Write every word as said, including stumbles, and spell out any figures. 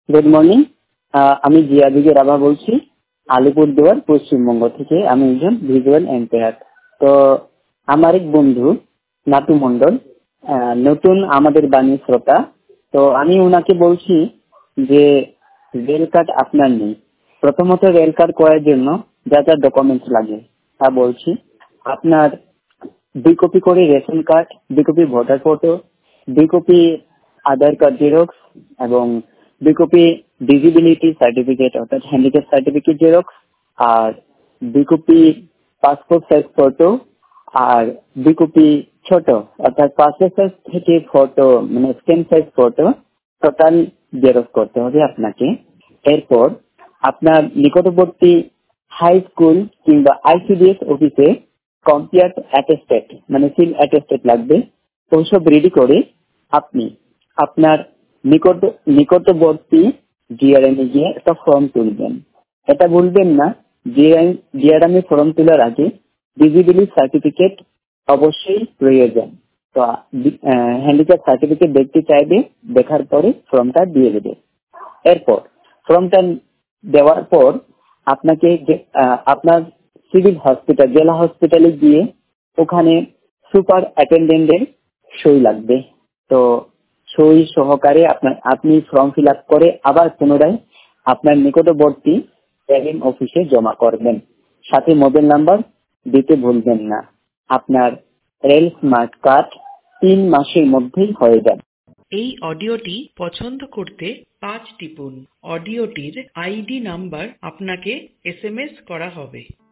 Good morning. আমি জিয়াদিকে রাভা বলছি, আলিপুরদুয়ার পশ্চিমবঙ্গ থেকে। আমি একজন ভিজুয়াল এম্পায়ার। তো আমার এক বন্ধু নাটু মন্ডল, আহ, নতুন আমাদের বাণী শ্রোতা। তো আমি ওনাকে বলছি যে রেল কার্ড আপনার নেই। প্রথমত রেল কার্ড করার জন্য যা যা ডকুমেন্টস লাগে তা বলছি। আপনার দুই কপি করে রেশন কার্ড, দুই কপি ভোটার ফটো, দুই কপি আধার কার্ড জেরক্স এবং দুই কপি ডিসেবিলিটি সার্টিফিকেট অর্থাৎ হ্যান্ডিক্যাপ সার্টিফিকেট জেরক্স, আর দুই কপি পাসপোর্ট সাইজ ফটো, আর দুই কপি ছোট অর্থাৎ পাসপোর্ট সাইজ থেকে ফটো মানে scan size photo total xerox করতে হবে আপনাকে। এরপর আপনার নিকটবর্তী হাই স্কুল কিংবা আইসিডিএস অফিসে কম্পিয়ার অ্যাটেস্টেড মানে সিল অ্যাটেস্টেড লাগবে। ওইসব রেডি করে আপনি আপনার নিকট নিকটবর্তী জিআরএম এ গিয়ে একটা ফর্ম তুলবেন। এটা ভুলবেন না, জিআরএম এ ফর্ম তোলার আগে ডিসেবিলিটি সার্টিফিকেট অবশ্যই প্রয়োজন। তো হ্যান্ডিক্যাপ সার্টিফিকেট দেখতে চাইবে, দেখার পরে ফর্মটা দিয়ে দেবে। এরপর ফর্মটা দেওয়ার পর আপনাকে আপনার সিভিল হসপিটাল জেলা হসপিটালে গিয়ে ওখানে সুপার অ্যাটেন্ডেন্টের সই লাগবে। তো সই সহকারে আপনার আপনি ফর্ম ফিল আপ করে আবার পুনরায় আপনার নিকটবর্তী রেল অফিসে জমা করবেন। সাথে মোবাইল নাম্বার দিতে ভুলবেন না। আপনার রেল স্মার্ট কার্ড তিন মাসের মধ্যেই হয়ে যাবে। এই অডিওটি পছন্দ করতে পাঁচ টিপুন। অডিওটির আইডি নাম্বার আপনাকে এস এম এস করা হবে।